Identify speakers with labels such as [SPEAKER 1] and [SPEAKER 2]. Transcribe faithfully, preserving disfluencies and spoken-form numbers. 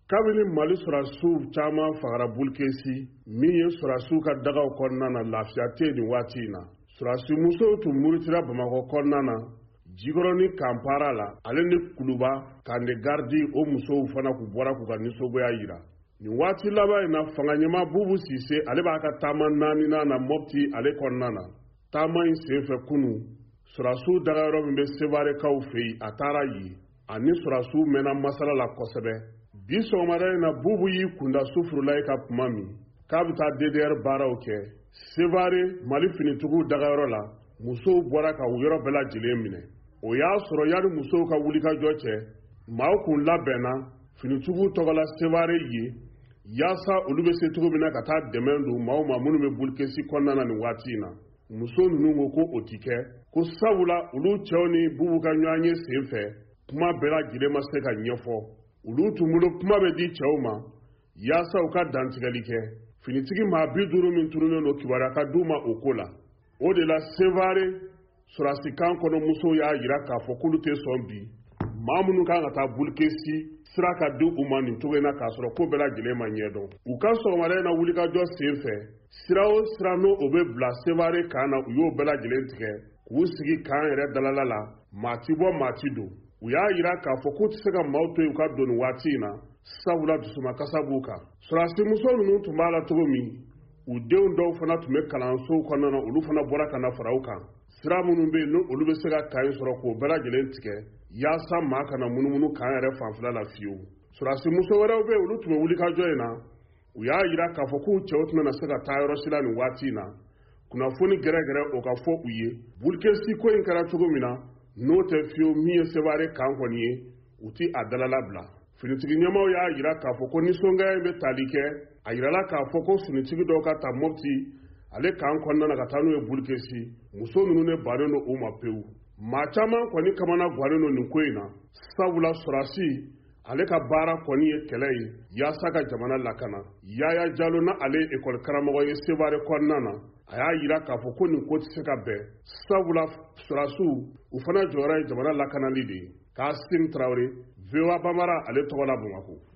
[SPEAKER 1] kabini Mali sɔrɔdasiw caman fagara Bulkesi min ye sɔrɔdasiw ka dagaw kɔnɔna na lafiya tɛ nin waati in na. Sɔrɔdasi musow tun muritira Bamakɔ kɔnɔna na Jikɔrɔ ni Kampala la ale ni Kuluba Kande Gardi o musow fana k'u bɔra k'u ka nisɔngoya yira. Nin waati laban in na fanga ɲɛmaa Bubu Sise ale b'a ka taama naaninan na Mopti ale kɔnɔna na. Taama in senfɛ kunu sɔrɔdasiw dagayɔrɔ min bɛ Sevarekaw fɛ yen a taara yen ani sɔrɔdasiw mɛnna masala la kosɛbɛ. Bi sɔgɔmada in na Bubu y'i kunda Sufurulayi ka kuma min k'a bɛ taa D D R baaraw kɛ Sevare Mali finitigiw dagayɔrɔ la musow bɔra ka u yɔrɔ bɛɛ lajɛlen minɛ. O y'a sɔrɔ yani musow ka wulikajɔ cɛ maaw kun labɛnna finitigiw tɔgɔla Sevare ye yaasa olu bɛ se cogo min na ka taa dɛmɛ don maaw ma minnu bɛ Bulkesi kɔnɔna na nin waati in na. Muso ninnu ko ko o ti kɛ ko sabula olu cɛw ni Bubu ka ɲɔgɔn ye sen fɛ kuma bɛɛ lajɛlen ma se ka ɲɛfɔ. Olu tun bolo kuma bɛ di cɛw ma yaasa u ka dantigɛli kɛ. Finitigi maa bi duuru min turunnen don kibaruya ka d'u ma o ko la. O de la Sevare sɔrɔdasikan kɔnɔ musow y'a yira k'a fɔ k'olu tɛ sɔn bi maa minnu kan ka taa Bulkesi sira ka di u ma nin cogo in na k'a sɔrɔ ko bɛɛ lajɛlen ma ɲɛdɔn. U ka sɔgɔmada in na wulikajɔ sen fɛ sira o sira n'o o bɛ bila Sevare kan na u y'o bɛɛ lajɛlen tigɛ k'u sigi kan yɛrɛ dalala la maa ti bɔ maa ti don. U y'a yira k'a fɔ k'u tɛ se ka maaw to yen u ka don nin waati in na sabula dusumakasa b'u kan. Sɔrɔdasi muso ninnu tun b'a la cogo min u denw dɔw fana tun bɛ kalansow kɔnɔna na olu fana bɔra ka na fara u kan. Sira minnu bɛ yen n'olu bɛ se ka kan sɔrɔ k'o bɛɛ lajɛlen tigɛ yaasa maa kana munumunu kan yɛrɛ fanfɛla la fiyewu. Sɔrɔdasi muso wɛrɛw bɛ yen olu tun bɛ wulikajɔ in na u y'a yira k'a fɔ k'u cɛw tɛna se ka taa yɔrɔ si la nin waati in na. Kunnafoni gɛrɛgɛrɛ o ka fɔ u ye Bulkesi ko in kɛra cogo min na n'o tɛ fiyewu min ye Sevare kan kɔni ye u ti a dalala bila. Finitigi ɲɛmaw y'a yira k'a fɔ ko nisɔngaya in bɛ tali kɛ a yirala k'a fɔ ko finitigi dɔw ka ta Mopti ale kan kɔnɔna na ka taa n'u ye Bulkesi muso ninnu ne bannen don u ma pewu. Maa caman kɔni kamana guwanen don nin ko in na sabula sɔrɔdasi ale ka baara kɔni ye kɛlɛ ye yaasa ka jamana lakana. Yaya Jalo na ale ye ekɔli karamɔgɔ ye Sevare kɔnɔna na a y'a yira k'a fɔ ko nin ko tɛ se ka bɛn sabula sɔrɔdasiw u fana jɔyɔrɔ ye jamana lakanali de ye. Kasim Traore V O A Bambara ale tɔgɔ la Bamakɔ.